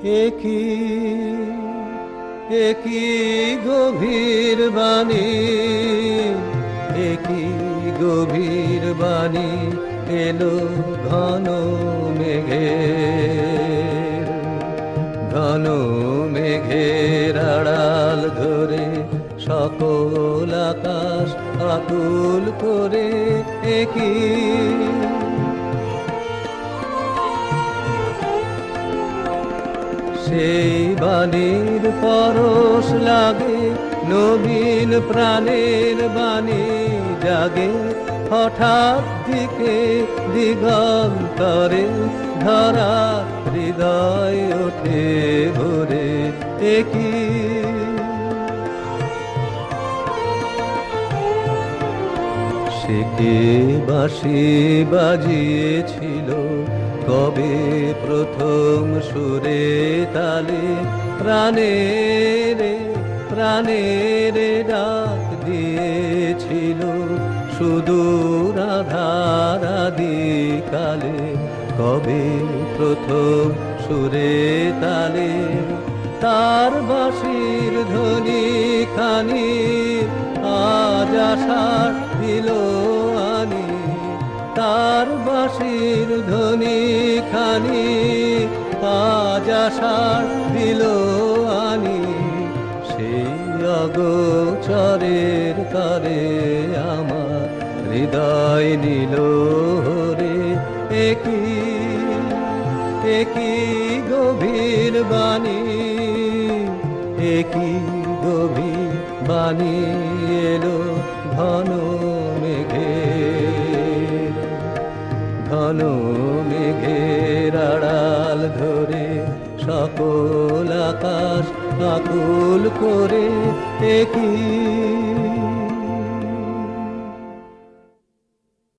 একই গভীর বাণী, একই গভীর বাণী এলো ঘন মেঘের, ঘন মেঘের আড়াল ধরে সকল আকাশ আকুল করে। একই সেই বাণীর পরশ লাগে নবীন প্রাণের বাণী জাগে হঠাৎ দিকে দিগন্তরে ধরা হৃদয় ওঠে ভরে। একই সে কে বাঁশি বাজিয়েছিল কবে প্রথম সুরে তালে, প্রাণের প্রাণের ডাক দিয়েছিল সুদূর আধার আদিকালে। কবে প্রথম সুরে তালে তার বাঁশির ধ্বনি খানি আজ আশার দিল আনি, তার বাঁশির ধ্বনি খানি আজ আশার দিল আনি। সেই অগোচরের তরে আমার হৃদয় নিল রে। একই একই গভীর বাণী, একই গভীর বাণী এলো ঘন মেঘের, ঘন মেঘের আড়াল ধরে সকল আকাশ আকুল করে। একই